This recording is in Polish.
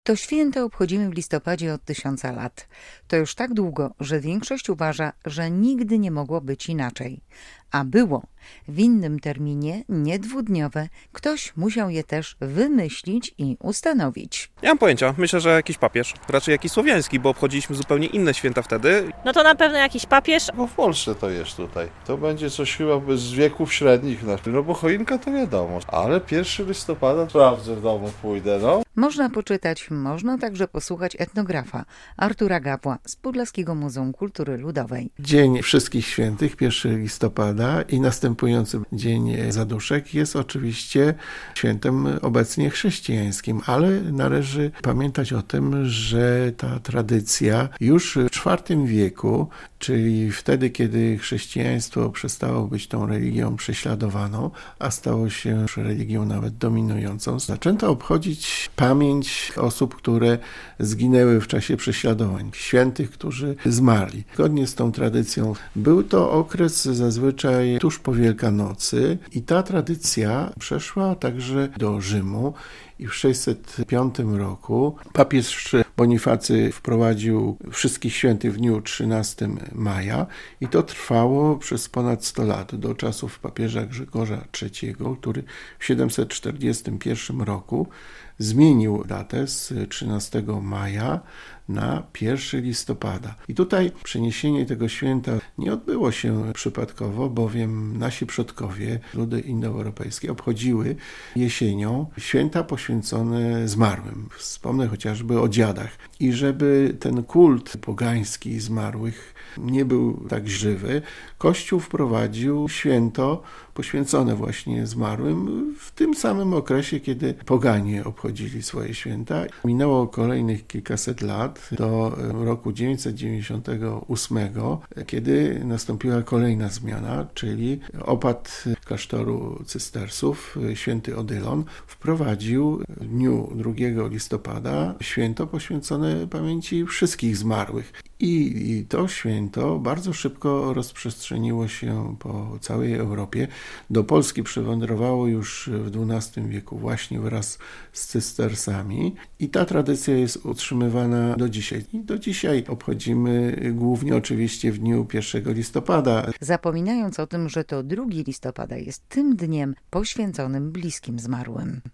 To święto obchodzimy w listopadzie od 1000 lat. To już tak długo, że większość uważa, że nigdy nie mogło być inaczej. A było. W innym terminie, nie dwudniowe, ktoś musiał je też wymyślić i ustanowić. Nie mam pojęcia. Myślę, że jakiś papież. Raczej jakiś słowiański, bo obchodziliśmy zupełnie inne święta wtedy. No to na pewno jakiś papież. Bo w Polsce to jest tutaj. To będzie coś chyba z wieków średnich. No bo choinka to wiadomo. Ale 1 listopada sprawdzę w domu, pójdę, no. Można poczytać, można także posłuchać etnografa Artura Gawła z Podlaskiego Muzeum Kultury Ludowej. Dzień Wszystkich Świętych, 1 listopada i następujący Dzień Zaduszek jest oczywiście świętem obecnie chrześcijańskim, ale należy pamiętać o tym, że ta tradycja już w IV wieku, czyli wtedy, kiedy chrześcijaństwo przestało być tą religią prześladowaną, a stało się religią nawet dominującą, zaczęto obchodzić pamięć osób, które zginęły w czasie prześladowań, świętych, którzy zmarli. Zgodnie z tą tradycją był to okres zazwyczaj tuż po Wielkanocy i ta tradycja przeszła także do Rzymu i w 605 roku papież Bonifacy wprowadził Wszystkich Świętych w dniu 13 maja i to trwało przez ponad 100 lat, do czasów papieża Grzegorza III, który w 741 roku zmienił datę z 13 maja na 1 listopada. I tutaj przeniesienie tego święta nie odbyło się przypadkowo, bowiem nasi przodkowie, ludy indoeuropejskie, obchodziły jesienią święta poświęcone zmarłym. Wspomnę chociażby o dziadach. I żeby ten kult pogański zmarłych nie był tak żywy, Kościół wprowadził święto poświęcone właśnie zmarłym w tym samym okresie, kiedy poganie obchodzili swoje święta. Minęło kolejnych kilkaset lat do roku 998, kiedy nastąpiła kolejna zmiana, czyli opat klasztoru cystersów, święty Odylon, wprowadził w dniu 2 listopada święto poświęcone pamięci wszystkich zmarłych. I to święto bardzo szybko rozprzestrzeniło się po całej Europie. Do Polski przywędrowało już w XII wieku właśnie wraz z cystersami i ta tradycja jest utrzymywana do dzisiaj. I do dzisiaj obchodzimy głównie oczywiście w dniu 1 listopada. Zapominając o tym, że to 2 listopada jest tym dniem poświęconym bliskim zmarłym.